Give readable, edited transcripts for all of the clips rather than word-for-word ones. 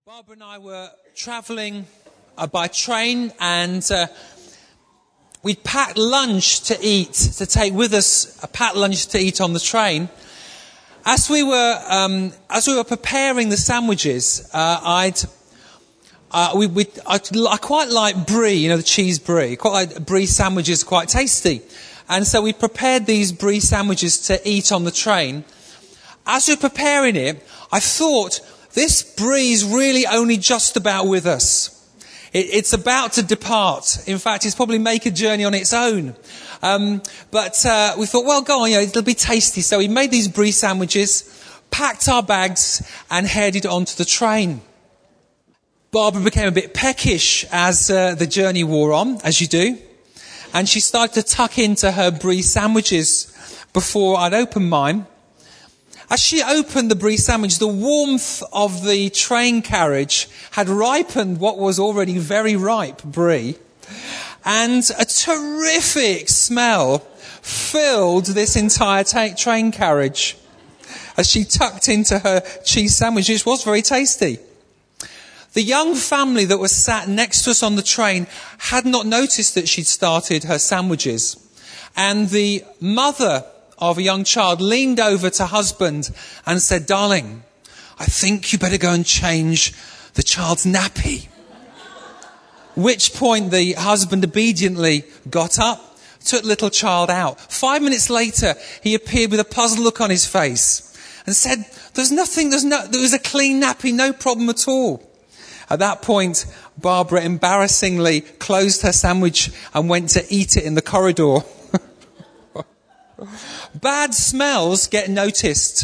Barbara and I were travelling by train, and we'd packed lunch to eat, to take with us, a packed lunch to eat on the train. As we were preparing the sandwiches, I quite like brie, the cheese brie. Quite like brie sandwiches, quite tasty. And so we prepared these brie sandwiches to eat on the train. As we were preparing it, I thought, this brie is really only just about with us. It's about to depart. In fact, it's probably make a journey on its own. But we thought, well, go on, it'll be tasty. So we made these brie sandwiches, packed our bags, and headed onto the train. Barbara became a bit peckish as the journey wore on, as you do. And she started to tuck into her brie sandwiches before I'd opened mine. As she opened the brie sandwich, the warmth of the train carriage had ripened what was already very ripe brie. And a terrific smell filled this entire train carriage as she tucked into her cheese sandwich, which was very tasty. The young family that was sat next to us on the train had not noticed that she'd started her sandwiches. And the mother of a young child leaned over to husband and said, "Darling, I think you better go and change the child's nappy." Which point the husband obediently got up, took the little child out. 5 minutes later, he appeared with a puzzled look on his face and said, there was a clean nappy, no problem at all. At that point, Barbara embarrassingly closed her sandwich and went to eat it in the corridor. Bad smells get noticed.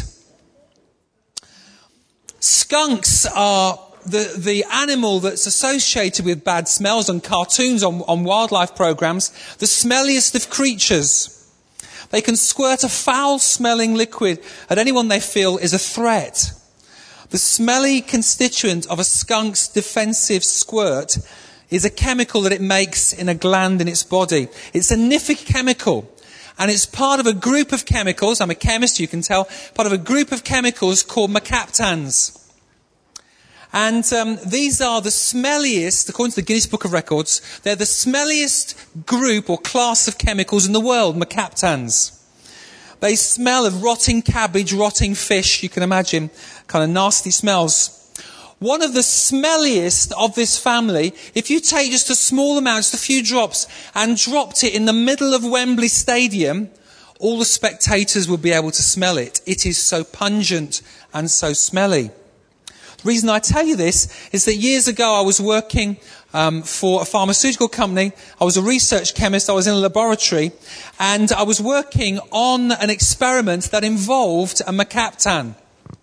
Skunks are the animal that's associated with bad smells on cartoons, on wildlife programs, the smelliest of creatures. They can squirt a foul-smelling liquid at anyone they feel is a threat. The smelly constituent of a skunk's defensive squirt is a chemical that it makes in a gland in its body. It's a nifty chemical. And it's part of a group of chemicals, I'm a chemist, you can tell, part of a group of chemicals called mercaptans. And these are the smelliest, according to the Guinness Book of Records, they're the smelliest group or class of chemicals in the world, mercaptans. They smell of rotting cabbage, rotting fish, you can imagine, kind of nasty smells. One of the smelliest of this family, if you take just a small amount, just a few drops, and dropped it in the middle of Wembley Stadium, all the spectators would be able to smell it. It is so pungent and so smelly. The reason I tell you this is that years ago I was working for a pharmaceutical company. I was a research chemist. I was in a laboratory, and I was working on an experiment that involved a mercaptan.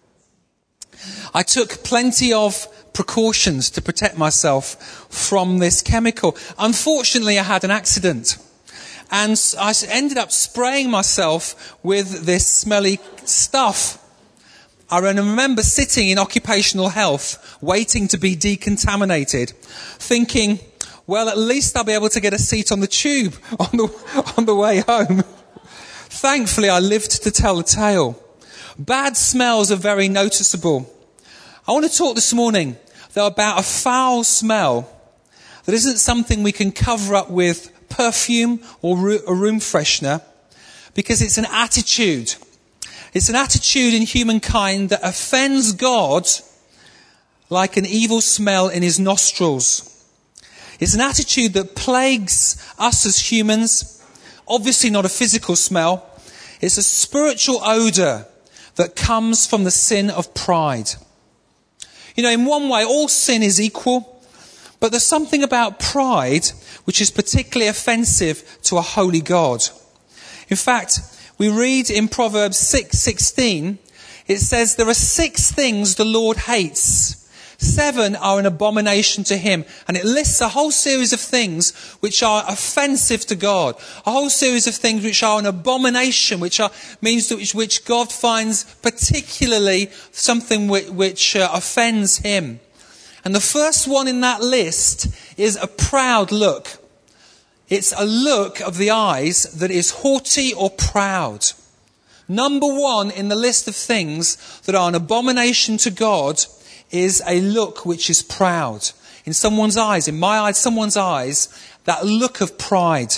I took plenty of precautions to protect myself from this chemical. Unfortunately, I had an accident, and I ended up spraying myself with this smelly stuff. I remember sitting in occupational health, waiting to be decontaminated, thinking, well, at least I'll be able to get a seat on the tube on the way home. Thankfully, I lived to tell the tale. Bad smells are very noticeable. I want to talk this morning, though, about a foul smell that isn't something we can cover up with perfume or a room freshener, because it's an attitude. It's an attitude in humankind that offends God like an evil smell in his nostrils. It's an attitude that plagues us as humans, obviously not a physical smell. It's a spiritual odour that comes from the sin of pride. In one way, all sin is equal, but there's something about pride which is particularly offensive to a holy God. In fact, we read in Proverbs 6:16, it says, there are 6 things the Lord hates. 7 are an abomination to him. And it lists a whole series of things which are offensive to God. A whole series of things which are an abomination, which God finds particularly something which offends him. And the first one in that list is a proud look. It's a look of the eyes that is haughty or proud. Number 1 in the list of things that are an abomination to God is a look which is proud. In someone's eyes, in my eyes, someone's eyes, that look of pride.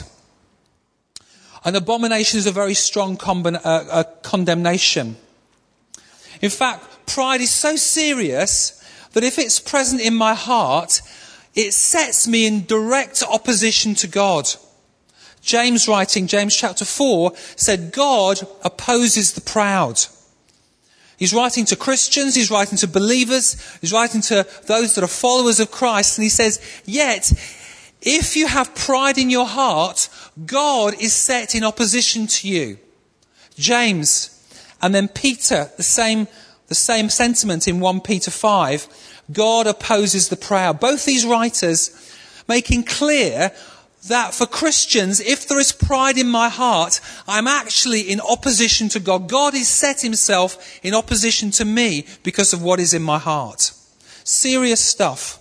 An abomination is a very strong condemnation. In fact, pride is so serious that if it's present in my heart, it sets me in direct opposition to God. James writing, James chapter 4, said God opposes the proud. He's writing to Christians, he's writing to believers, he's writing to those that are followers of Christ, and he says, yet, if you have pride in your heart, God is set in opposition to you. James, and then Peter, the same sentiment in 1 Peter 5, God opposes the proud. Both these writers making clear that for Christians, if there is pride in my heart, I'm actually in opposition to God. God has set himself in opposition to me because of what is in my heart. Serious stuff.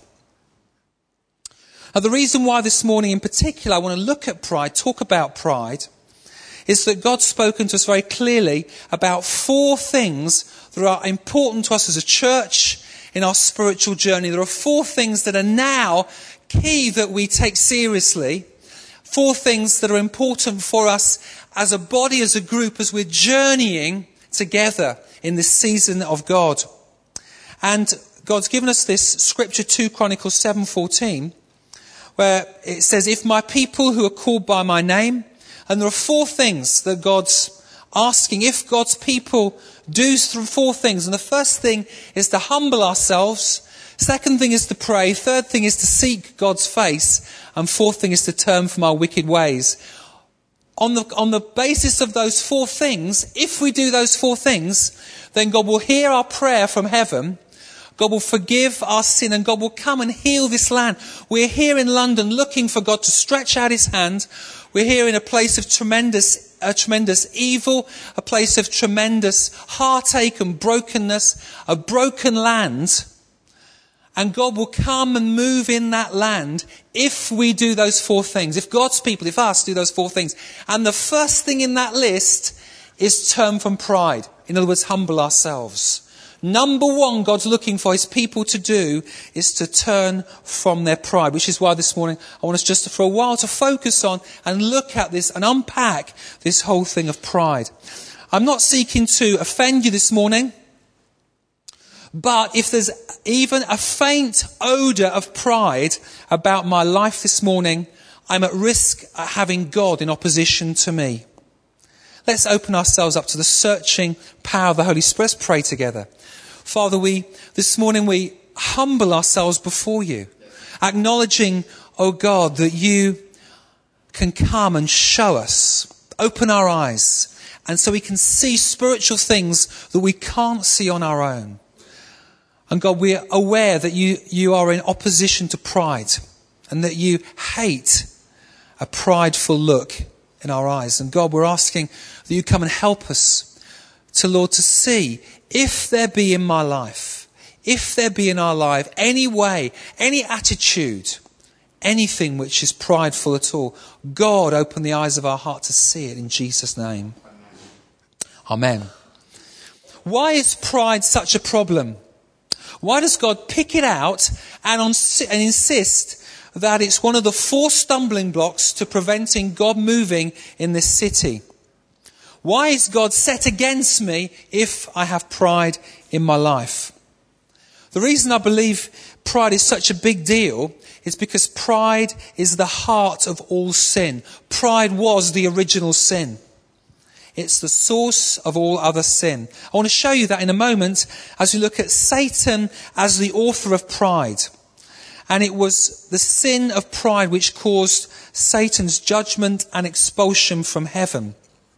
Now, the reason why this morning in particular I want to look at pride, talk about pride, is that God's spoken to us very clearly about 4 things that are important to us as a church in our spiritual journey. There are 4 things that are now key that we take seriously. 4 things that are important for us as a body, as a group, as we're journeying together in this season of God. And God's given us this scripture, 2 Chronicles 7:14, where it says, if my people who are called by my name, and there are 4 things that God's asking, if God's people do 4 things. And the first thing is to humble ourselves. Second thing is to pray. Third thing is to seek God's face. And 4th thing is to turn from our wicked ways. On the basis of those 4 things, if we do those 4 things, then God will hear our prayer from heaven. God will forgive our sin and God will come and heal this land. We're here in London looking for God to stretch out his hand. We're here in a place of tremendous evil, a place of tremendous heartache and brokenness, a broken land. And God will come and move in that land if we do those 4 things. If God's people, if us, do those 4 things. And the first thing in that list is turn from pride. In other words, humble ourselves. Number 1, God's looking for his people to do is to turn from their pride, which is why this morning I want us just for a while to focus on and look at this and unpack this whole thing of pride. I'm not seeking to offend you this morning, but if there's even a faint odour of pride about my life this morning, I'm at risk of having God in opposition to me. Let's open ourselves up to the searching power of the Holy Spirit. Let's pray together. Father, this morning we humble ourselves before you, acknowledging, oh God, that you can come and show us, open our eyes, and so we can see spiritual things that we can't see on our own. And God, we are aware that you are in opposition to pride and that you hate a prideful look in our eyes. And God, we're asking that you come and help us to, Lord, to see if there be in my life, if there be in our life any way, any attitude, anything which is prideful at all. God, open the eyes of our heart to see it in Jesus' name. Amen. Why is pride such a problem? Why does God pick it out and insist that it's one of the 4 stumbling blocks to preventing God moving in this city? Why is God set against me if I have pride in my life? The reason I believe pride is such a big deal is because pride is the heart of all sin. Pride was the original sin. It's the source of all other sin. I want to show you that in a moment as we look at Satan as the author of pride. And it was the sin of pride which caused Satan's judgment and expulsion from heaven.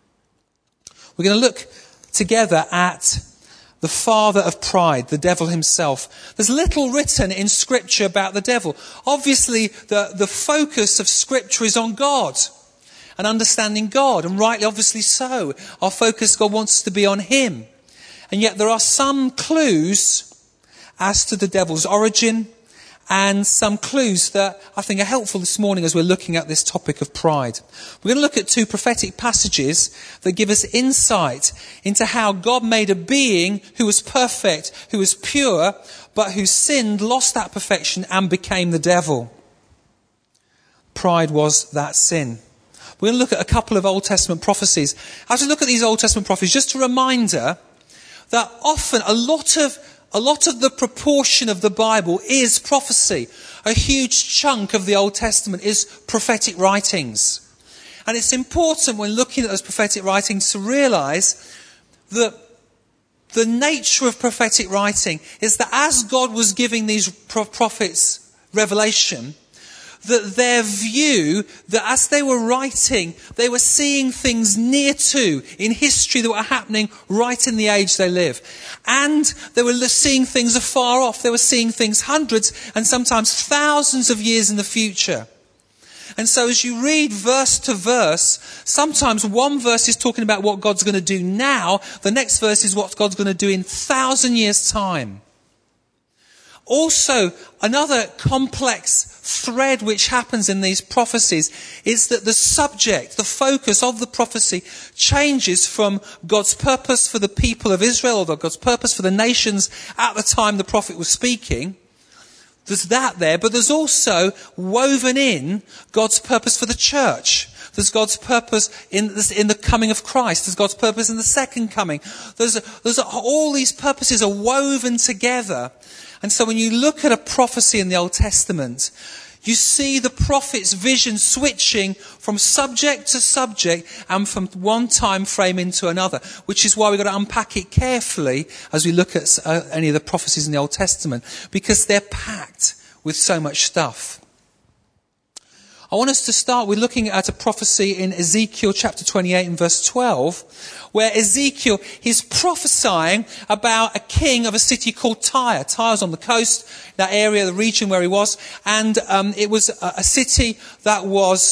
We're going to look together at the father of pride, the devil himself. There's little written in Scripture about the devil. Obviously, the focus of Scripture is on God and understanding God, and rightly, obviously so. Our focus, God wants us to be on him. And yet there are some clues as to the devil's origin and some clues that I think are helpful this morning as we're looking at this topic of pride. We're going to look at 2 prophetic passages that give us insight into how God made a being who was perfect, who was pure, but who sinned, lost that perfection and became the devil. Pride was that sin. We're going to look at a couple of Old Testament prophecies. As we look at these Old Testament prophecies, just a reminder that often a lot of the proportion of the Bible is prophecy. A huge chunk of the Old Testament is prophetic writings. And it's important when looking at those prophetic writings to realise that the nature of prophetic writing is that as God was giving these prophets revelation, that their view, that as they were writing, they were seeing things near to, in history, that were happening right in the age they live. And they were seeing things afar off. They were seeing things hundreds and sometimes thousands of years in the future. And so as you read verse to verse, sometimes one verse is talking about what God's going to do now. The next verse is what God's going to do in 1,000 years' time. Also, another complex thread which happens in these prophecies is that the subject, the focus of the prophecy changes from God's purpose for the people of Israel or God's purpose for the nations at the time the prophet was speaking. There's that there, but there's also woven in God's purpose for the church. There's God's purpose in the coming of Christ. There's God's purpose in the second coming. There's all these purposes are woven together. And so when you look at a prophecy in the Old Testament, you see the prophet's vision switching from subject to subject and from one time frame into another, which is why we've got to unpack it carefully as we look at any of the prophecies in the Old Testament, because they're packed with so much stuff. I want us to start with looking at a prophecy in Ezekiel chapter 28 and verse 12, where Ezekiel, he's prophesying about a king of a city called Tyre. Tyre's on the coast, that area, the region where he was, and it was a city that was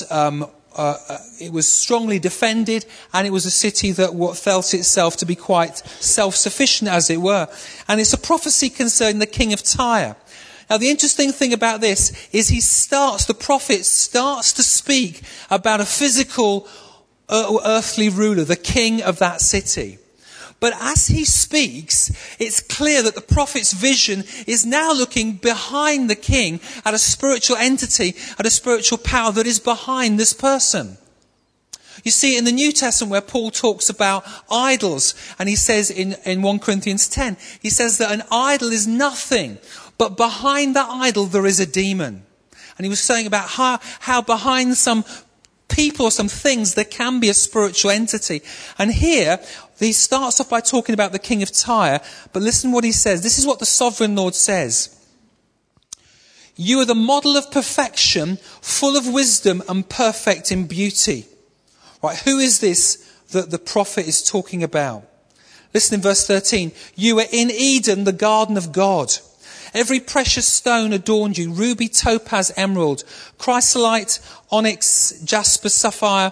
it was strongly defended, and it was a city that felt itself to be quite self-sufficient, as it were. And it's a prophecy concerning the king of Tyre. Now, the interesting thing about this is the prophet starts to speak about a physical, earthly ruler, the king of that city. But as he speaks, it's clear that the prophet's vision is now looking behind the king at a spiritual entity, at a spiritual power that is behind this person. You see, in the New Testament where Paul talks about idols, and he says in 1 Corinthians 10, he says that an idol is nothing, but behind that idol there is a demon. And he was saying about how behind some people or some things there can be a spiritual entity. And here, he starts off by talking about the king of Tyre, but listen what he says. This is what the sovereign Lord says. You are the model of perfection, full of wisdom and perfect in beauty. Right, who is this that the prophet is talking about? Listen in verse 13. You are in Eden, the garden of God. Every precious stone adorned you, ruby, topaz, emerald, chrysolite, onyx, jasper, sapphire,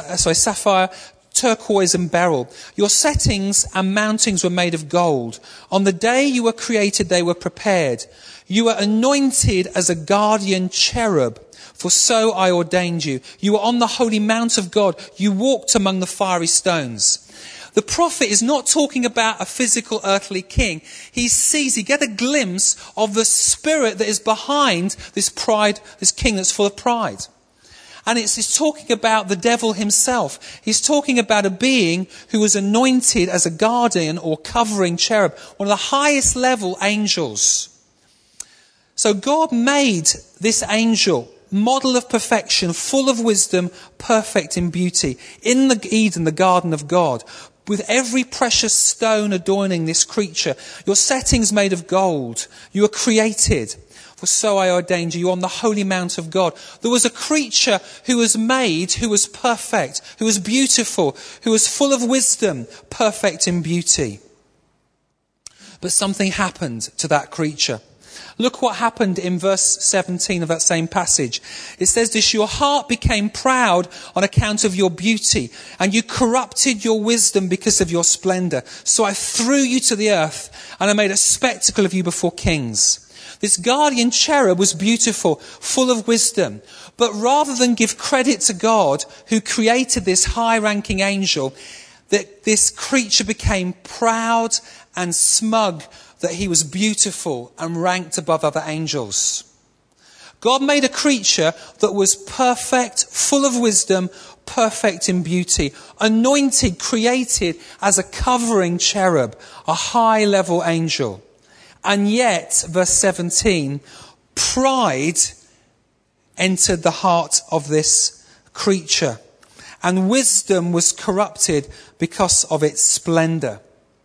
turquoise and beryl. Your settings and mountings were made of gold. On the day you were created, they were prepared. You were anointed as a guardian cherub, for so I ordained you. You were on the holy mount of God. You walked among the fiery stones. The prophet is not talking about a physical earthly king. He get a glimpse of the spirit that is behind this pride, this king that's full of pride. And he's talking about the devil himself. He's talking about a being who was anointed as a guardian or covering cherub, one of the highest level angels. So God made this angel, model of perfection, full of wisdom, perfect in beauty, in the Eden, the garden of God, with every precious stone adorning this creature. Your settings made of gold. You were created. For so I ordained you on the holy mount of God. There was a creature who was made, who was perfect, who was beautiful, who was full of wisdom, perfect in beauty. But something happened to that creature. Look what happened in verse 17 of that same passage. It says this, your heart became proud on account of your beauty, and you corrupted your wisdom because of your splendor. So I threw you to the earth, and I made a spectacle of you before kings. This guardian cherub was beautiful, full of wisdom. But rather than give credit to God, who created this high-ranking angel, that this creature became proud and smug, that he was beautiful and ranked above other angels. God made a creature that was perfect, full of wisdom, perfect in beauty, anointed, created as a covering cherub, a high-level angel. And yet, verse 17, pride entered the heart of this creature, and wisdom was corrupted because of its splendor.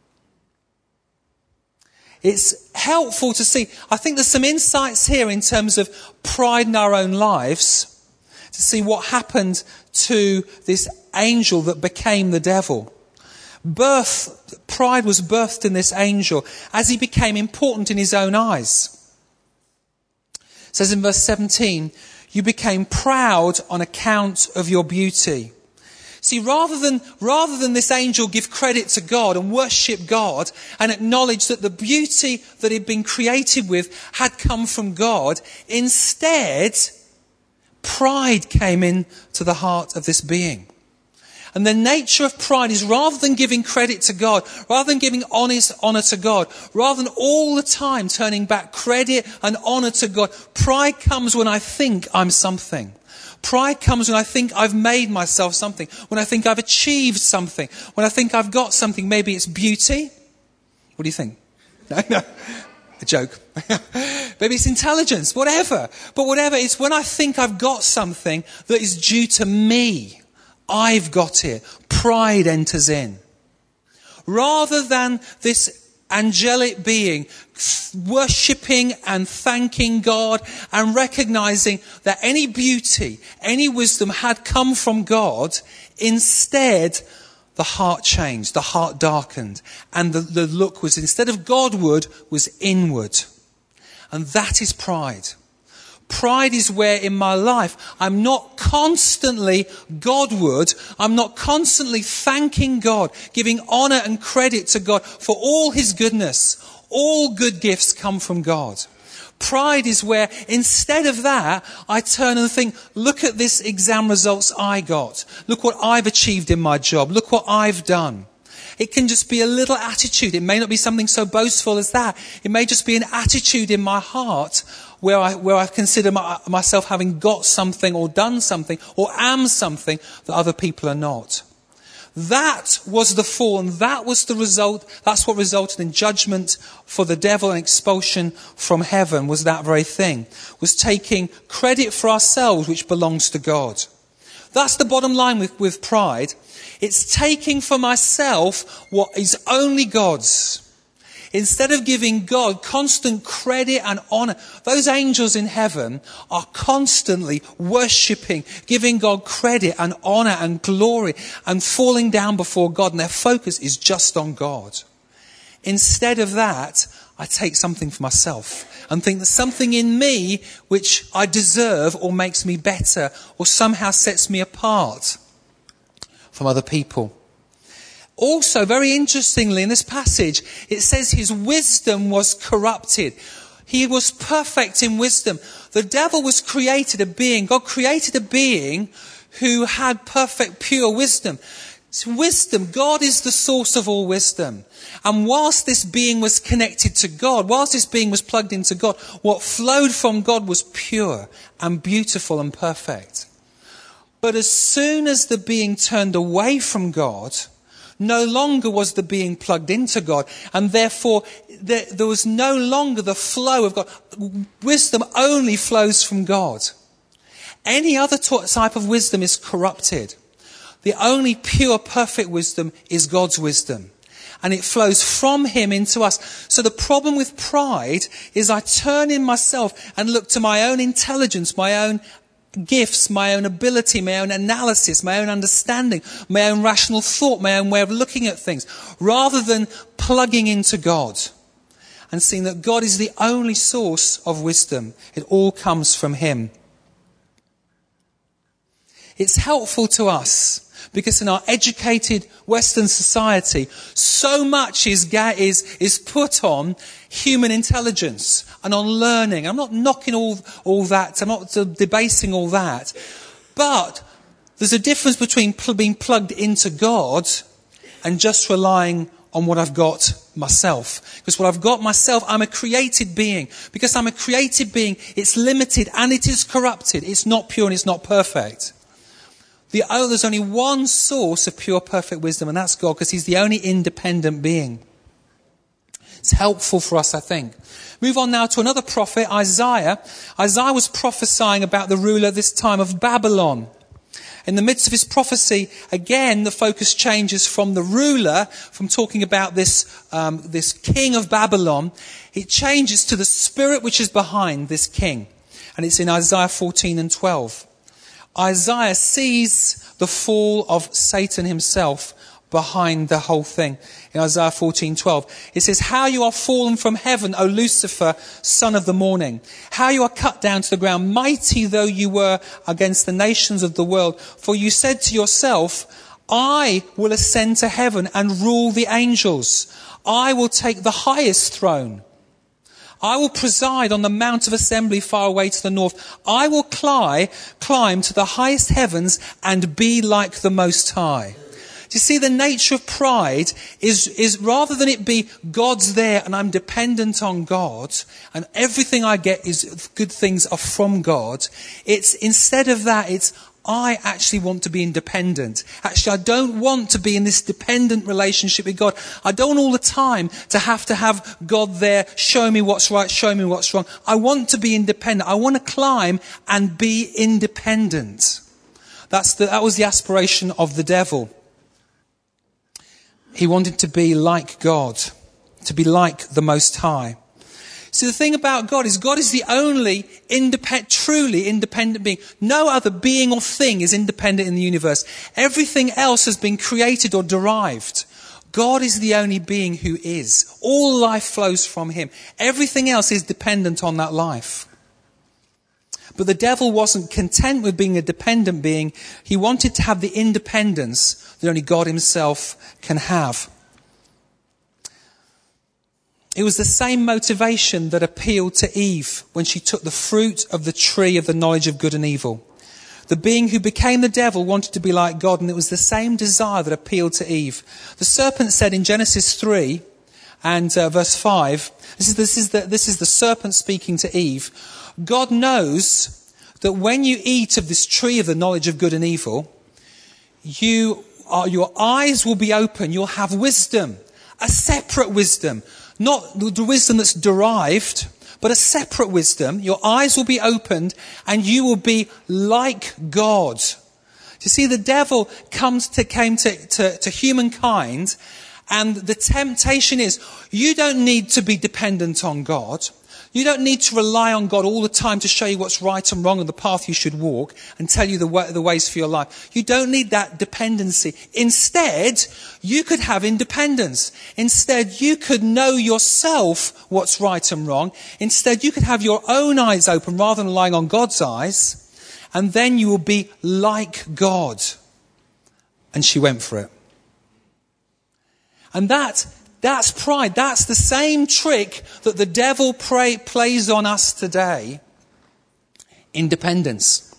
It's helpful to see. I think there's some insights here in terms of pride in our own lives, to see what happened to this angel that became the devil. Pride was birthed in this angel as he became important in his own eyes. It says in verse 17, you became proud on account of your beauty. See, rather than this angel give credit to God and worship God and acknowledge that the beauty that he'd been created with had come from God, instead, pride came into the heart of this being. And the nature of pride is, rather than giving credit to God, rather than giving honour to God, rather than all the time turning back credit and honour to God, pride comes when I think I'm something. Pride comes when I think I've made myself something, when I think I've achieved something, when I think I've got something. Maybe it's beauty. What do you think? No. A joke. Maybe it's intelligence, whatever. But whatever, it's when I think I've got something that is due to me. I've got it. Pride enters in. Rather than this angelic being worshipping and thanking God and recognizing that any beauty, any wisdom had come from God, instead the heart changed, the heart darkened, and the look was, instead of Godward, was inward. And that is pride. Pride is where in my life I'm not constantly Godward, I'm not constantly thanking God, giving honour and credit to God for all his goodness. All good gifts come from God. Pride is where instead of that, I turn and think, look at this exam results I got. Look what I've achieved in my job. Look what I've done. It can just be a little attitude. It may not be something so boastful as that. It may just be an attitude in my heart where I consider myself having got something or done something or am something that other people are not. That was the fall, and that was the result. That's what resulted in judgment for the devil and expulsion from heaven, was that very thing. Was taking credit for ourselves which belongs to God. That's the bottom line with pride. It's taking for myself what is only God's. Instead of giving God constant credit and honour, those angels in heaven are constantly worshipping, giving God credit and honour and glory and falling down before God, and their focus is just on God. Instead of that, I take something for myself and think there's something in me which I deserve or makes me better or somehow sets me apart from other people. Also, very interestingly, in this passage, it says his wisdom was corrupted. He was perfect in wisdom. The devil was created a being. God created a being who had perfect, pure wisdom. It's wisdom. God is the source of all wisdom. And whilst this being was connected to God, whilst this being was plugged into God, what flowed from God was pure and beautiful and perfect. But as soon as the being turned away from God, no longer was the being plugged into God, and therefore there was no longer the flow of God. Wisdom only flows from God. Any other type of wisdom is corrupted. The only pure, perfect wisdom is God's wisdom. And it flows from him into us. So the problem with pride is I turn in myself and look to my own intelligence, my own gifts, my own ability, my own analysis, my own understanding, my own rational thought, my own way of looking at things, rather than plugging into God and seeing that God is the only source of wisdom. It all comes from him. It's helpful to us because in our educated Western society, so much is put on human intelligence and on learning. I'm not knocking all that. I'm not debasing all that. But there's a difference between being plugged into God and just relying on what I've got myself. Because what I've got myself, I'm a created being. Because I'm a created being, it's limited and it is corrupted. It's not pure and it's not perfect. There's only one source of pure, perfect wisdom, and that's God, because he's the only independent being. It's helpful for us, I think. Move on now to another prophet, Isaiah. Isaiah was prophesying about the ruler this time of Babylon. In the midst of his prophecy, again, the focus changes from the ruler, from talking about this king of Babylon. It changes to the spirit which is behind this king. And it's in Isaiah 14 and 12. Isaiah sees the fall of Satan himself behind the whole thing. In Isaiah 14:12, it says, "How you are fallen from heaven, O Lucifer, son of the morning. How you are cut down to the ground, mighty though you were against the nations of the world. For you said to yourself, I will ascend to heaven and rule the angels. I will take the highest throne. I will preside on the mount of assembly far away to the north. I will climb to the highest heavens and be like the Most High." Do you see, the nature of pride is rather than it be God's there and I'm dependent on God and everything I get is good things are from God. It's instead of that, it's I actually want to be independent. Actually, I don't want to be in this dependent relationship with God. I don't all the time to have God there, show me what's right, show me what's wrong. I want to be independent. I want to climb and be independent. That was the aspiration of the devil. He wanted to be like God, to be like the Most High. See, the thing about God is the only truly independent being. No other being or thing is independent in the universe. Everything else has been created or derived. God is the only being who is. All life flows from him. Everything else is dependent on that life. But the devil wasn't content with being a dependent being. He wanted to have the independence that only God himself can have. It was the same motivation that appealed to Eve when she took the fruit of the tree of the knowledge of good and evil. The being who became the devil wanted to be like God, and it was the same desire that appealed to Eve. The serpent said in Genesis 3 and verse 5, this is the serpent speaking to Eve. God knows that when you eat of this tree of the knowledge of good and evil, your eyes will be open. You'll have wisdom, a separate wisdom, not the wisdom that's derived, but a separate wisdom. Your eyes will be opened and you will be like God. You see, the devil came to humankind, and the temptation is you don't need to be dependent on God. You don't need to rely on God all the time to show you what's right and wrong and the path you should walk and tell you the ways for your life. You don't need that dependency. Instead, you could have independence. Instead, you could know yourself what's right and wrong. Instead, you could have your own eyes open rather than relying on God's eyes. And then you will be like God. And she went for it. And that's pride. That's the same trick that the devil plays on us today. Independence.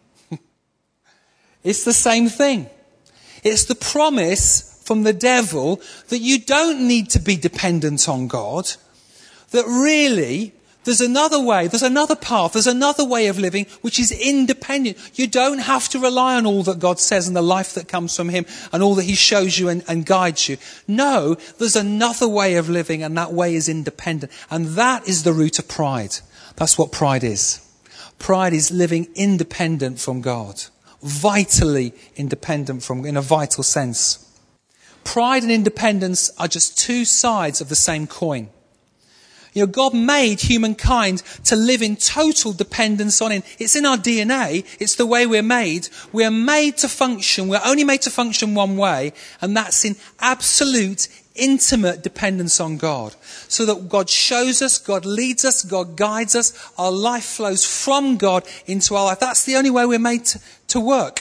It's the same thing. It's the promise from the devil that you don't need to be dependent on God. That really, there's another way, there's another path, there's another way of living which is independent. You don't have to rely on all that God says and the life that comes from him and all that he shows you and guides you. No, there's another way of living, and that way is independent. And that is the root of pride. That's what pride is. Pride is living independent from God. Vitally independent in a vital sense. Pride and independence are just two sides of the same coin. You know, God made humankind to live in total dependence on him. It's in our DNA. It's the way we're made. We're made to function. We're only made to function one way, and that's in absolute, intimate dependence on God. So that God shows us, God leads us, God guides us. Our life flows from God into our life. That's the only way we're made to work.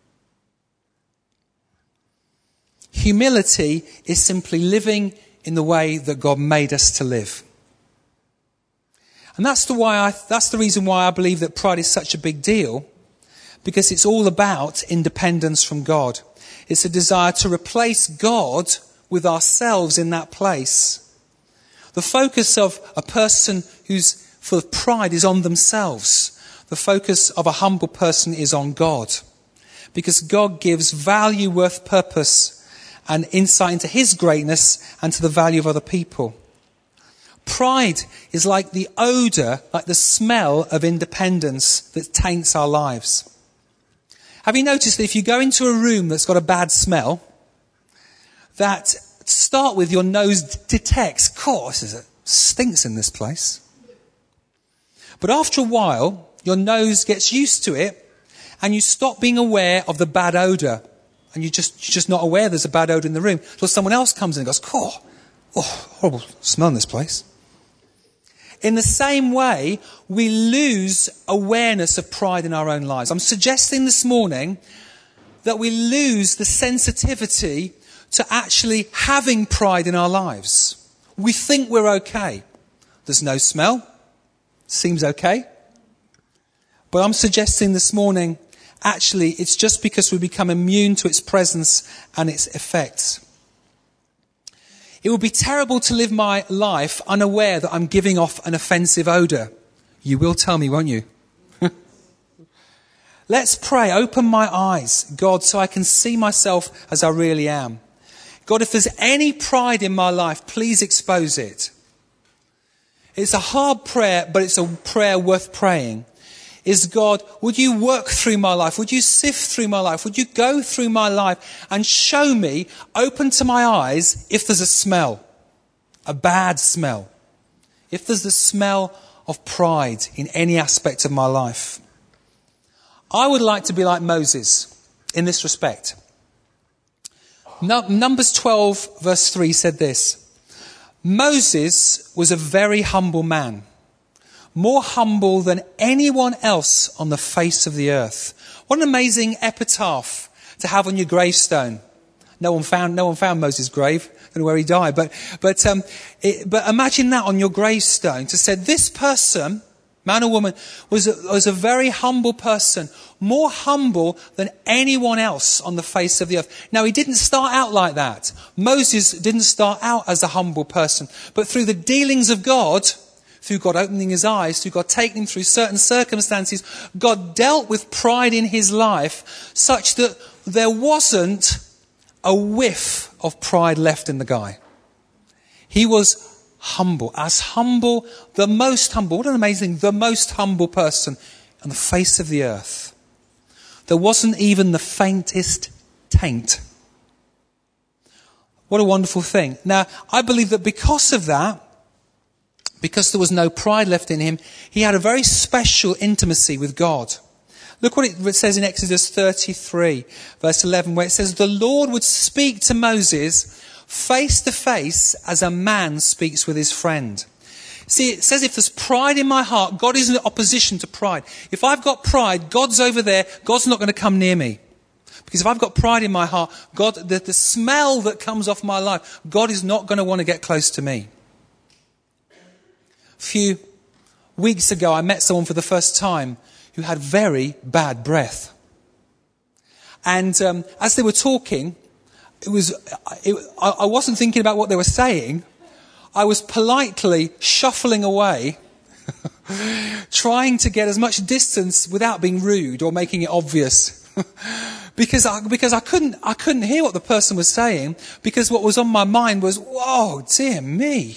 Humility is simply living in the way that God made us to live. And that's the reason why I believe that pride is such a big deal, because it's all about independence from God. It's a desire to replace God with ourselves in that place. The focus of a person who's full of pride is on themselves. The focus of a humble person is on God. Because God gives value, worth, purpose, and insight into his greatness and to the value of other people. Pride is like the odour, like the smell of independence that taints our lives. Have you noticed that if you go into a room that's got a bad smell, that to start with your nose detects, it stinks in this place. But after a while, your nose gets used to it and you stop being aware of the bad odour. And you're just not aware there's a bad odour in the room. So someone else comes in and goes, horrible smell in this place. In the same way, we lose awareness of pride in our own lives. I'm suggesting this morning that we lose the sensitivity to actually having pride in our lives. We think we're okay. There's no smell. Seems okay. But I'm suggesting this morning, actually, it's just because we become immune to its presence and its effects. It would be terrible to live my life unaware that I'm giving off an offensive odour. You will tell me, won't you? Let's pray. Open my eyes, God, so I can see myself as I really am. God, if there's any pride in my life, please expose it. It's a hard prayer, but it's a prayer worth praying. Is God, would you work through my life? Would you sift through my life? Would you go through my life and show me, open to my eyes, if there's a smell, a bad smell, if there's the smell of pride in any aspect of my life? I would like to be like Moses in this respect. Numbers 12 verse 3 said this: Moses was a very humble man, more humble than anyone else on the face of the earth. What an amazing epitaph to have on your gravestone. No one found Moses' grave. I don't know where he died, but imagine that on your gravestone, to say this person, man or woman, was a very humble person, more humble than anyone else on the face of the earth. Now, he didn't start out like that. Moses didn't start out as a humble person, but through the dealings of God, through God opening his eyes, through God taking him through certain circumstances, God dealt with pride in his life such that there wasn't a whiff of pride left in the guy. He was humble, the most humble. What an amazing, the most humble person on the face of the earth. There wasn't even the faintest taint. What a wonderful thing. Now, I believe that because of that, because there was no pride left in him, he had a very special intimacy with God. Look what it says in Exodus 33, verse 11, where it says, the Lord would speak to Moses face to face as a man speaks with his friend. See, it says if there's pride in my heart, God is in opposition to pride. If I've got pride, God's over there, God's not going to come near me. Because if I've got pride in my heart, God, the smell that comes off my life, God is not going to want to get close to me. A few weeks ago, I met someone for the first time who had very bad breath. And as they were talking, I wasn't thinking about what they were saying. I was politely shuffling away, trying to get as much distance without being rude or making it obvious. because I couldn't hear what the person was saying, because what was on my mind was, whoa, dear me.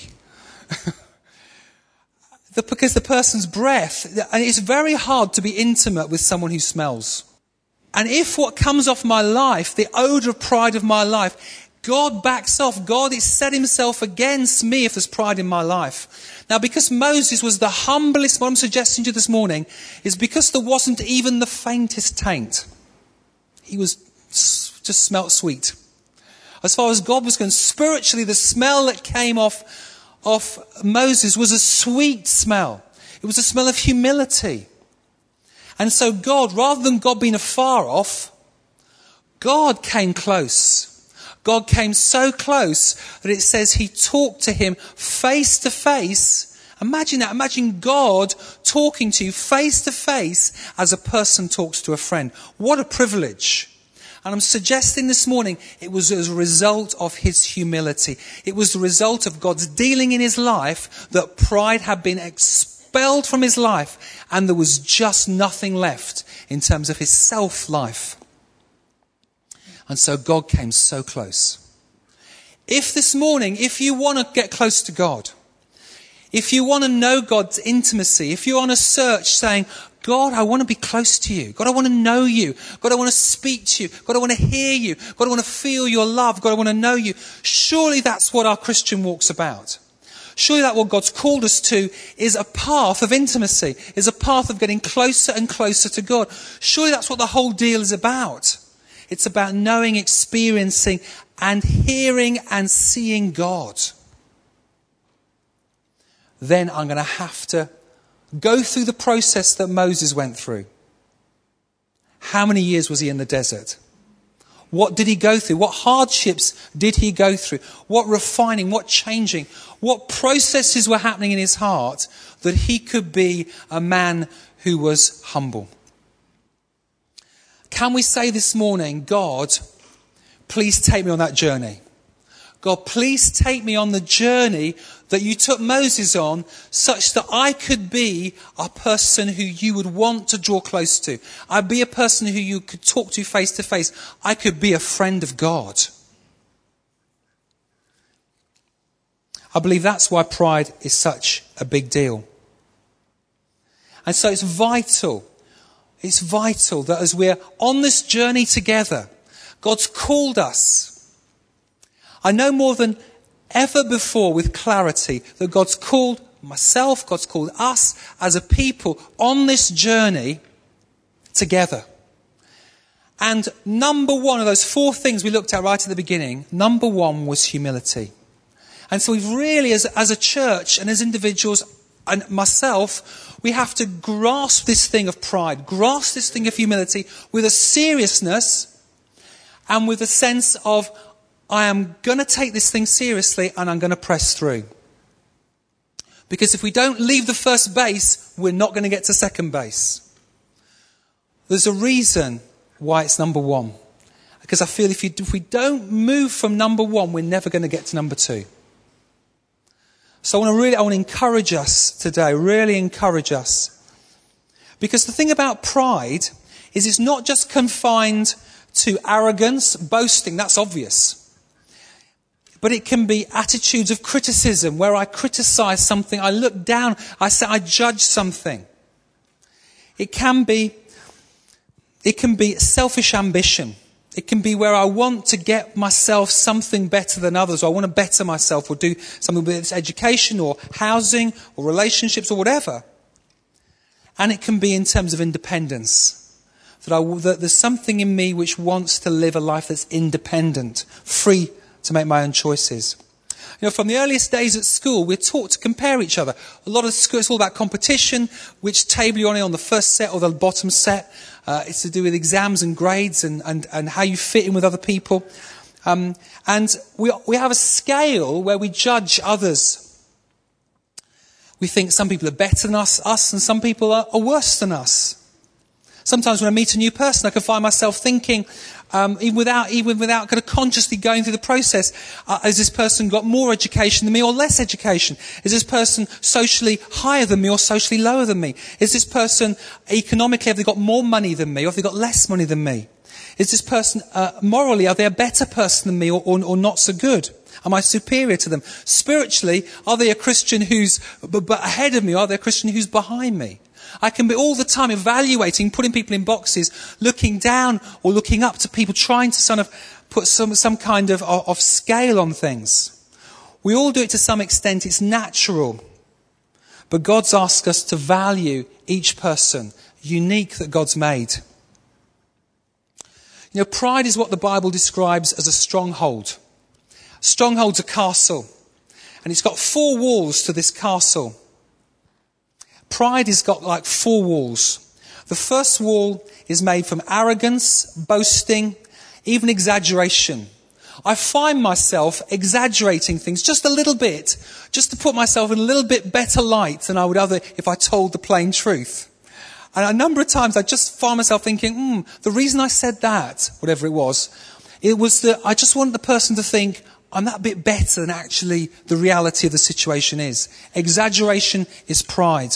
Because the person's breath, and it's very hard to be intimate with someone who smells. And if what comes off my life, the odour of pride of my life, God backs off. God has set himself against me if there's pride in my life. Now, because Moses was the humblest, what I'm suggesting to you this morning is because there wasn't even the faintest taint. He was just smelt sweet. As far as God was concerned, spiritually, the smell that came off Moses was a sweet smell. It was a smell of humility. And so God, rather than God being afar off, God came close. God came so close that it says he talked to him face to face. Imagine that. Imagine God talking to you face to face as a person talks to a friend. What a privilege. And I'm suggesting this morning it was as a result of his humility. It was the result of God's dealing in his life that pride had been expelled from his life and there was just nothing left in terms of his self-life. And so God came so close. If this morning, if you want to get close to God, if you want to know God's intimacy, if you're on a search saying, God, I want to be close to you. God, I want to know you. God, I want to speak to you. God, I want to hear you. God, I want to feel your love. God, I want to know you. Surely that's what our Christian walk's about. Surely that what God's called us to is a path of intimacy, is a path of getting closer and closer to God. Surely that's what the whole deal is about. It's about knowing, experiencing, and hearing and seeing God. Then I'm going to have to go through the process that Moses went through. How many years was he in the desert? What did he go through? What hardships did he go through? What refining, what changing, what processes were happening in his heart that he could be a man who was humble? Can we say this morning, God, please take me on that journey. God, please take me on the journey that you took Moses on such that I could be a person who you would want to draw close to. I'd be a person who you could talk to face. I could be a friend of God. I believe that's why pride is such a big deal. And so it's vital that as we're on this journey together, God's called us. I know more than ever before with clarity that God's called myself, God's called us as a people on this journey together. And number one of those four things we looked at right at the beginning, number one was humility. And so we've really, as a church and as individuals and myself, we have to grasp this thing of pride, grasp this thing of humility with a seriousness and with a sense of, I am going to take this thing seriously and I'm going to press through. Because if we don't leave the first base, we're not going to get to second base. There's a reason why it's number one. Because I feel if we don't move from number one, we're never going to get to number two. So I want to encourage us today, really encourage us. Because the thing about pride is it's not just confined to arrogance, boasting, that's obvious. But it can be attitudes of criticism where I criticize something, I look down, I judge something. It can be selfish ambition. It can be where I want to get myself something better than others, or I want to better myself or do something with education or housing or relationships or whatever. And it can be in terms of independence. That there's something in me which wants to live a life that's independent, free to make my own choices. You know, from the earliest days at school, we're taught to compare each other. A lot of school, it's all about competition, which table you're on the first set or the bottom set. It's to do with exams and grades and how you fit in with other people. And we have a scale where we judge others. We think some people are better than us, and some people are worse than us. Sometimes when I meet a new person, I can find myself thinking, even without kind of consciously going through the process, has this person got more education than me or less education? Is this person socially higher than me or socially lower than me? Is this person economically, have they got more money than me or have they got less money than me? Is this person morally, are they a better person than me or not so good? Am I superior to them? Spiritually, are they a Christian who's ahead of me or are they a Christian who's behind me? I can be all the time evaluating, putting people in boxes, looking down or looking up to people, trying to sort of put some kind of scale on things. We all do it to some extent. It's natural. But God's asked us to value each person, unique that God's made. You know, pride is what the Bible describes as a stronghold. Stronghold's a castle. And it's got 4 walls to this castle. Pride has got like 4 walls. The first wall is made from arrogance, boasting, even exaggeration. I find myself exaggerating things just a little bit, just to put myself in a little bit better light than I would if I told the plain truth. And a number of times I just find myself thinking, the reason I said that, whatever it was that I just wanted the person to think I'm that bit better than actually the reality of the situation is. Exaggeration is pride.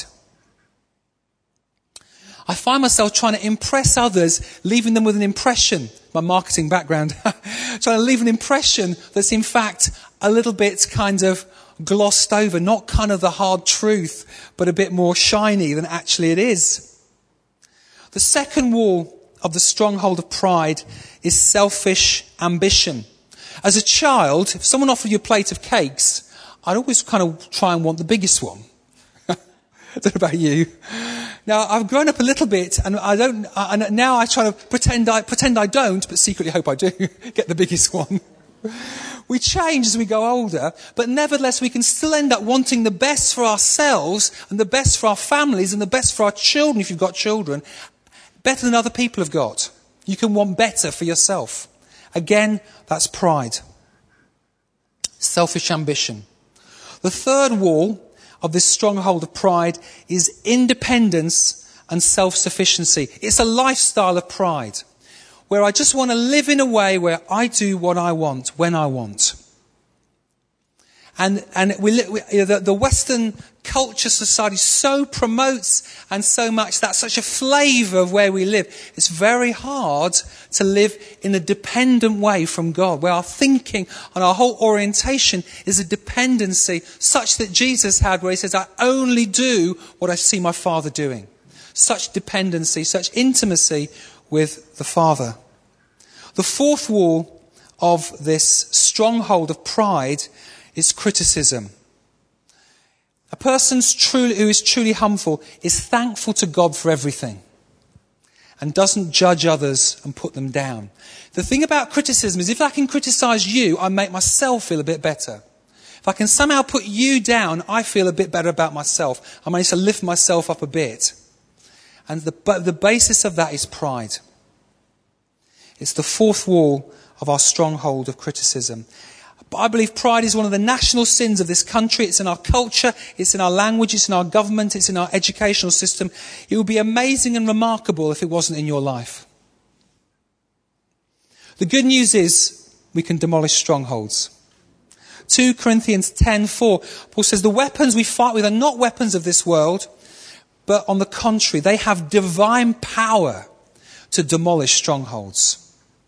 I find myself trying to impress others, leaving them with an impression, my marketing background, trying to leave an impression that's in fact a little bit kind of glossed over, not kind of the hard truth, but a bit more shiny than actually it is. The second wall of the stronghold of pride is selfish ambition. As a child, if someone offered you a plate of cakes, I'd always kind of try and want the biggest one. I don't know about you. Now, I've grown up a little bit, and now I try to pretend I don't, but secretly hope I do get the biggest one. We change as we go older, but nevertheless we can still end up wanting the best for ourselves and the best for our families and the best for our children, if you've got children, better than other people have got. You can want better for yourself. Again, that's pride. Selfish ambition. The third wall of this stronghold of pride is independence and self-sufficiency. It's a lifestyle of pride, where I just want to live in a way where I do what I want, when I want. And the Western culture society so promotes and so much, that's such a flavour of where we live. It's very hard to live in a dependent way from God, where our thinking and our whole orientation is a dependency such that Jesus had, where he says, I only do what I see my Father doing. Such dependency, such intimacy with the Father. The fourth wall of this stronghold of pride is criticism. A person who is truly humble is thankful to God for everything and doesn't judge others and put them down. The thing about criticism is if I can criticize you, I make myself feel a bit better. If I can somehow put you down, I feel a bit better about myself. I manage to lift myself up a bit. And the basis of that is pride. It's the fourth wall of our stronghold of criticism. But I believe pride is one of the national sins of this country. It's in our culture, it's in our language, it's in our government, it's in our educational system. It would be amazing and remarkable if it wasn't in your life. The good news is we can demolish strongholds. 2 Corinthians 10:4, Paul says, the weapons we fight with are not weapons of this world, but on the contrary, they have divine power to demolish strongholds.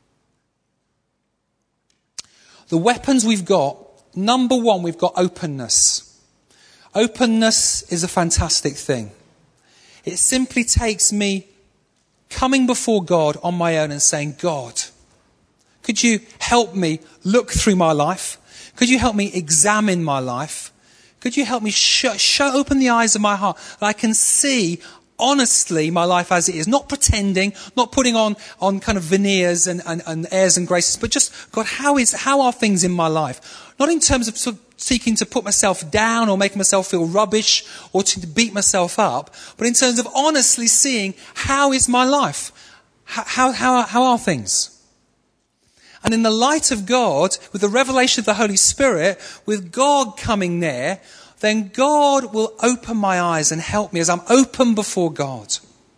The weapons we've got, number one, we've got openness. Openness is a fantastic thing. It simply takes me coming before God on my own and saying, God, could you help me look through my life? Could you help me examine my life? Could you help me open the eyes of my heart that I can see honestly my life as it is, not pretending, not putting on kind of veneers and airs and graces, but just, God, how are things in my life? Not in terms of sort of seeking to put myself down or making myself feel rubbish or to beat myself up, but in terms of honestly seeing how is my life? How are things? And in the light of God, with the revelation of the Holy Spirit, with God coming there, then God will open my eyes and help me as I'm open before God.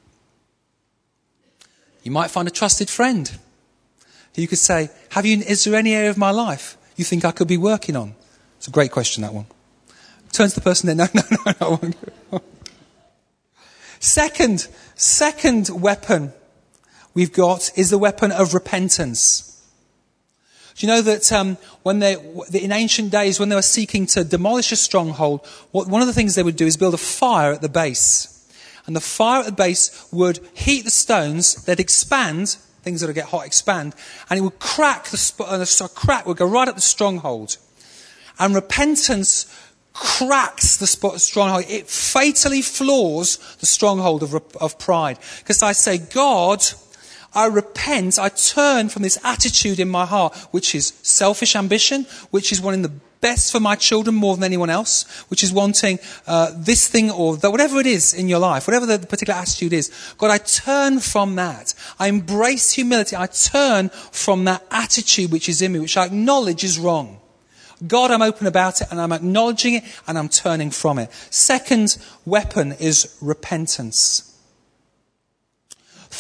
You might find a trusted friend who you could say, is there any area of my life you think I could be working on? It's a great question, that one. Turn to the person there, no. Second weapon we've got is the weapon of repentance. Do you know that in ancient days, when they were seeking to demolish a stronghold, one of the things they would do is build a fire at the base. And the fire at the base would heat the stones, they'd expand, things that get hot expand, and it would crack, a crack would go right up the stronghold. And repentance cracks the stronghold. It fatally floors the stronghold of pride. Because I say, God, I repent, I turn from this attitude in my heart, which is selfish ambition, which is wanting the best for my children more than anyone else, which is wanting this thing or that, whatever it is in your life, whatever the particular attitude is. God, I turn from that. I embrace humility. I turn from that attitude which is in me, which I acknowledge is wrong. God, I'm open about it and I'm acknowledging it and I'm turning from it. Second weapon is repentance.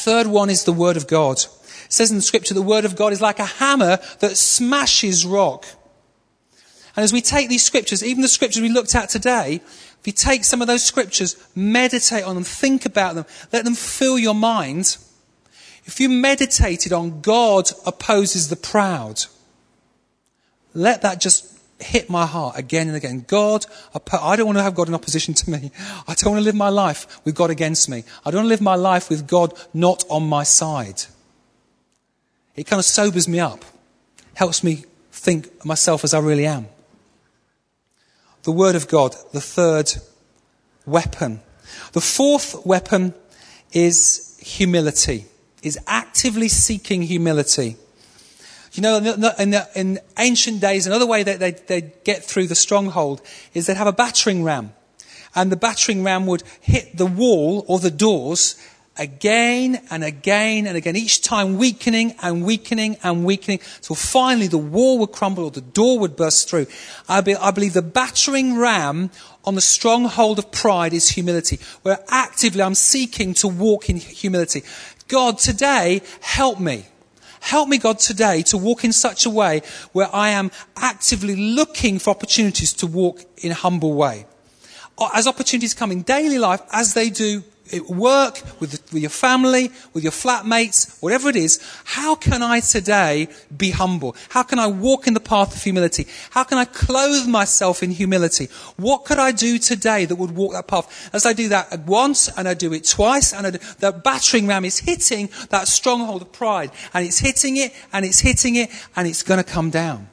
Third one is the Word of God. It says in the scripture, the Word of God is like a hammer that smashes rock. And as we take these scriptures, even the scriptures we looked at today, if you take some of those scriptures, meditate on them, think about them, let them fill your mind. If you meditated on God opposes the proud, let that just hit my heart again and again. I don't want to have God in opposition to me. I don't want to live my life with God against me. I don't want to live my life with God not on my side. It kind of sobers me up, helps me think of myself as I really am. The Word of God, the third weapon. The fourth weapon is humility, is actively seeking humility. You know, in ancient days, another way that they'd get through the stronghold is they'd have a battering ram. And the battering ram would hit the wall or the doors again and again and again, each time weakening and weakening and weakening, till finally the wall would crumble or the door would burst through. I believe the battering ram on the stronghold of pride is humility, where actively I'm seeking to walk in humility. God, today, help me. Help me, God, today to walk in such a way where I am actively looking for opportunities to walk in a humble way. As opportunities come in daily life, as they do at work, with your family, with your flatmates, whatever it is, how can I today be humble? How can I walk in the path of humility? How can I clothe myself in humility? What could I do today that would walk that path? As I do that once and I do it twice, and the battering ram is hitting that stronghold of pride, and it's hitting it and it's hitting it, and it's going to come down.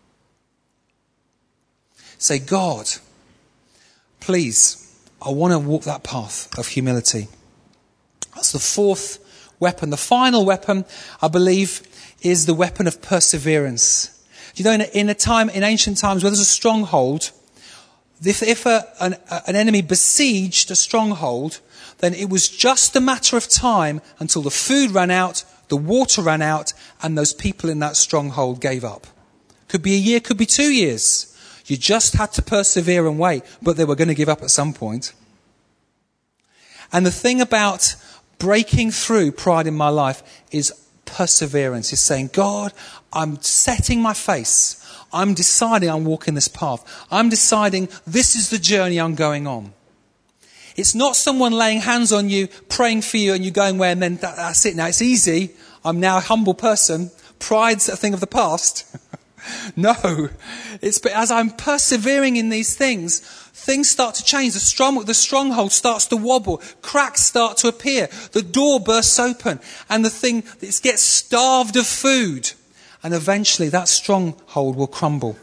Say, God, please, I want to walk that path of humility. That's the fourth weapon. The final weapon, I believe, is the weapon of perseverance. You know, in ancient times where there's a stronghold, if an enemy besieged a stronghold, then it was just a matter of time until the food ran out, the water ran out, and those people in that stronghold gave up. Could be a year, could be 2 years. You just had to persevere and wait, but they were going to give up at some point. And the thing about breaking through pride in my life is perseverance. Is saying, God, I'm setting my face. I'm deciding I'm walking this path. I'm deciding this is the journey I'm going on. It's not someone laying hands on you, praying for you, and you going where, and then that's it now. It's easy. I'm now a humble person. Pride's a thing of the past. No, it's as I'm persevering in these things, things start to change. The stronghold starts to wobble. Cracks start to appear. The door bursts open, and the thing it gets starved of food, and eventually that stronghold will crumble.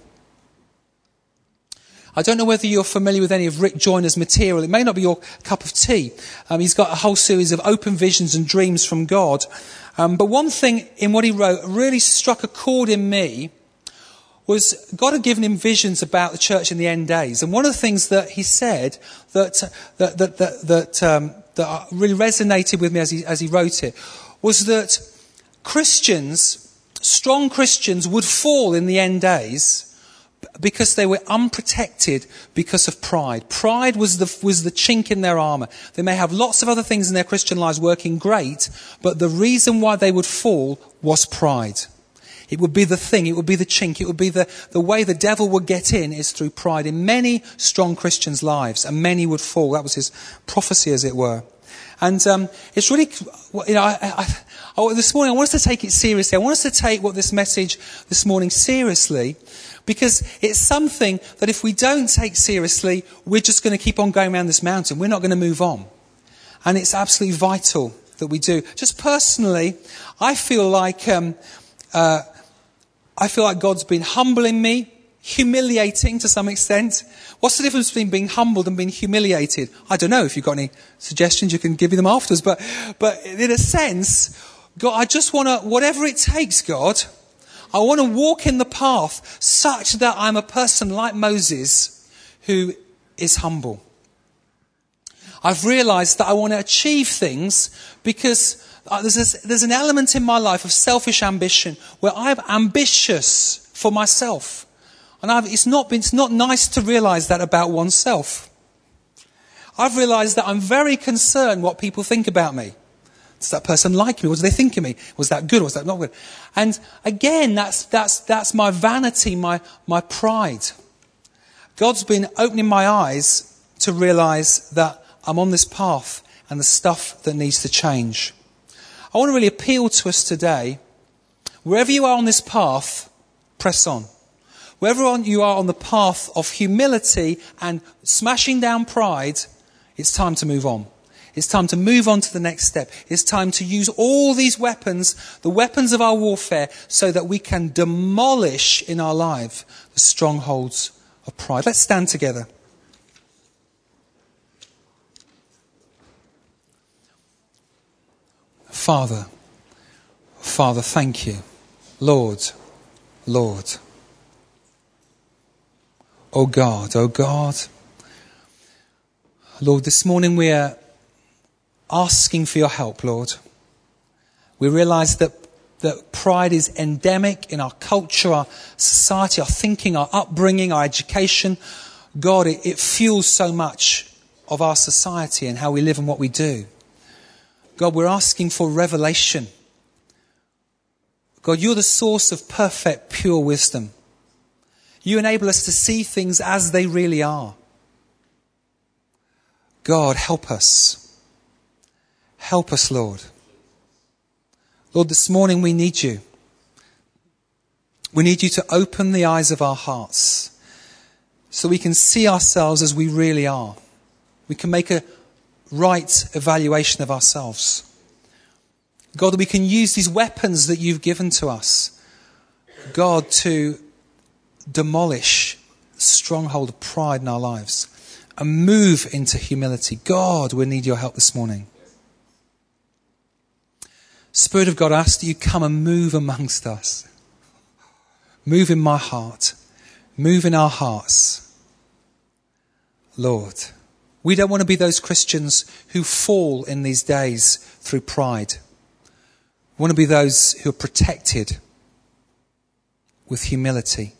I don't know whether you're familiar with any of Rick Joyner's material. It may not be your cup of tea. He's got a whole series of open visions and dreams from God. But one thing in what he wrote really struck a chord in me. Was God had given him visions about the church in the end days, and one of the things that he said that really resonated with me as he wrote it was that strong Christians, would fall in the end days because they were unprotected because of pride. Pride was the chink in their armour. They may have lots of other things in their Christian lives working great, but the reason why they would fall was pride. It would be the thing, it would be the chink, it would be the way the devil would get in is through pride in many strong Christians' lives, and many would fall. That was his prophecy, as it were. And it's really, you know, this morning I want us to take it seriously. I want us to take this message this morning seriously, because it's something that if we don't take seriously, we're just going to keep on going around this mountain. We're not going to move on. And it's absolutely vital that we do. Just personally, I feel like God's been humbling me, humiliating to some extent. What's the difference between being humbled and being humiliated? I don't know. If you've got any suggestions, you can give me them afterwards. But in a sense, God, I just want to, whatever it takes, God, I want to walk in the path such that I'm a person like Moses who is humble. I've realised that I want to achieve things because there's an element in my life of selfish ambition where I'm ambitious for myself. And it's not nice to realise that about oneself. I've realised that I'm very concerned what people think about me. Does that person like me? What do they think of me? Was that good or was that not good? And again, that's my vanity, my pride. God's been opening my eyes to realize that I'm on this path and the stuff that needs to change. I want to really appeal to us today. Wherever you are on this path, press on. Wherever you are on the path of humility and smashing down pride, it's time to move on. It's time to move on to the next step. It's time to use all these weapons, the weapons of our warfare, so that we can demolish in our life the strongholds of pride. Let's stand together. Father, thank you. Lord. Oh God. Lord, this morning we are asking for your help, Lord. We realise that pride is endemic in our culture, our society, our thinking, our upbringing, our education. God, it fuels so much of our society and how we live and what we do. God, we're asking for revelation. God, you're the source of perfect, pure wisdom. You enable us to see things as they really are. God, help us. Help us, Lord. Lord, this morning we need you. We need you to open the eyes of our hearts so we can see ourselves as we really are. We can make a right evaluation of ourselves. God, that we can use these weapons that you've given to us, God, to demolish the stronghold of pride in our lives and move into humility. God, we need your help this morning. Spirit of God, I ask that you come and move amongst us. Move in my heart. Move in our hearts. Lord, we don't want to be those Christians who fall in these days through pride. We want to be those who are protected with humility.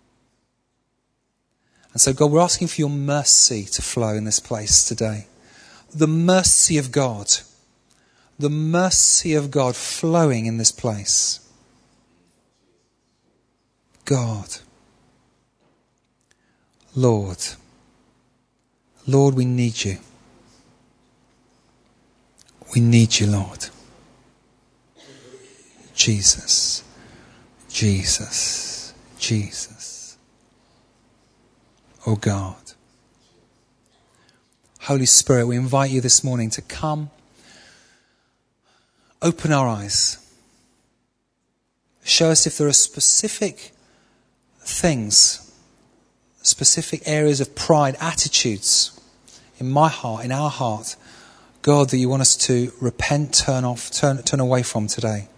And so, God, we're asking for your mercy to flow in this place today. The mercy of God. The mercy of God flowing in this place. God. Lord, we need you. We need you, Lord. Jesus. Oh God. Holy Spirit, we invite you this morning to come. Open our eyes. Show us if there are specific things, specific areas of pride, attitudes in my heart, in our heart, God, that you want us to repent, turn away from today.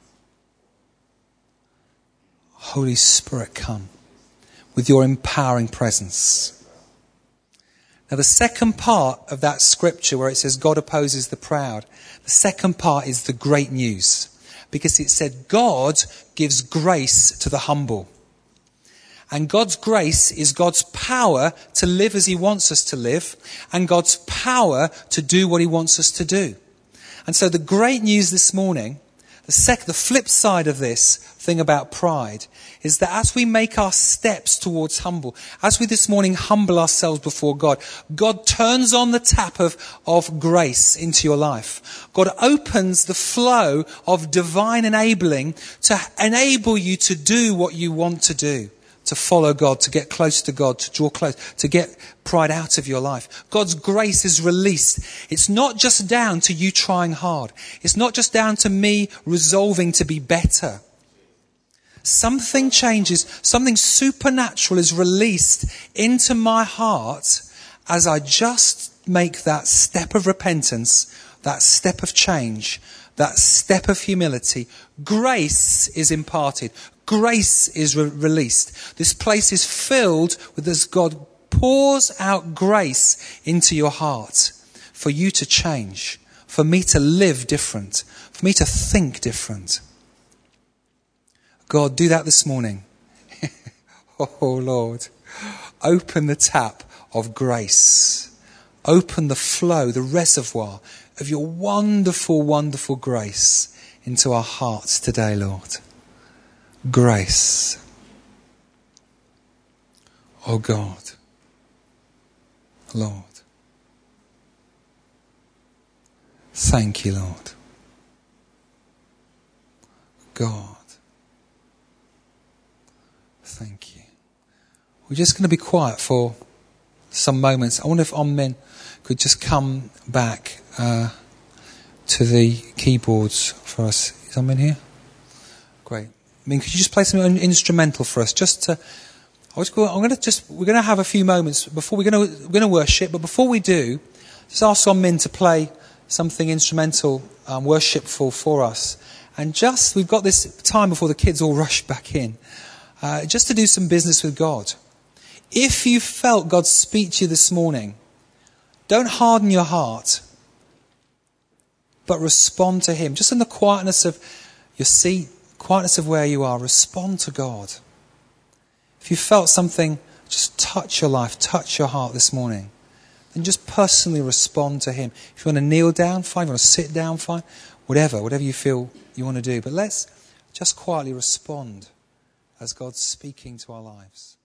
Holy Spirit, come with your empowering presence. Now, the second part of that scripture where it says God opposes the proud, the second part is the great news. Because it said God gives grace to the humble. And God's grace is God's power to live as he wants us to live, and God's power to do what he wants us to do. And so the great news this morning, the flip side of this thing about pride, is that as we make our steps towards humble, as we this morning humble ourselves before God, God turns on the tap of grace into your life. God opens the flow of divine enabling to enable you to do what you want to do. To follow God, to get close to God, to draw close, to get pride out of your life. God's grace is released. It's not just down to you trying hard. It's not just down to me resolving to be better. Something changes, something supernatural is released into my heart as I just make that step of repentance, that step of change, that step of humility. Grace is imparted. Grace is released. This place is filled with as God pours out grace into your heart for you to change, for me to live different, for me to think different. God, do that this morning. Oh Lord, open the tap of grace. Open the flow, the reservoir of your wonderful, wonderful grace into our hearts today, Lord. Grace. Oh God. Lord. Thank you, Lord. God. Thank you. We're just going to be quiet for some moments. I wonder if Onmin could just come back to the keyboards for us. Is Onmin here? Great. Could you just play something instrumental for us? We're going to have a few moments before we're going to worship, but before we do, just ask Onmin to play something instrumental, worshipful for us. And we've got this time before the kids all rush back in, just to do some business with God. If you felt God speak to you this morning, don't harden your heart, but respond to Him. Just in the quietness of your seat, quietness of where you are, respond to God. If you felt something just touch your life, touch your heart this morning, then just personally respond to Him. If you want to kneel down, fine. If you want to sit down, fine. Whatever you feel you want to do. But let's just quietly respond as God's speaking to our lives.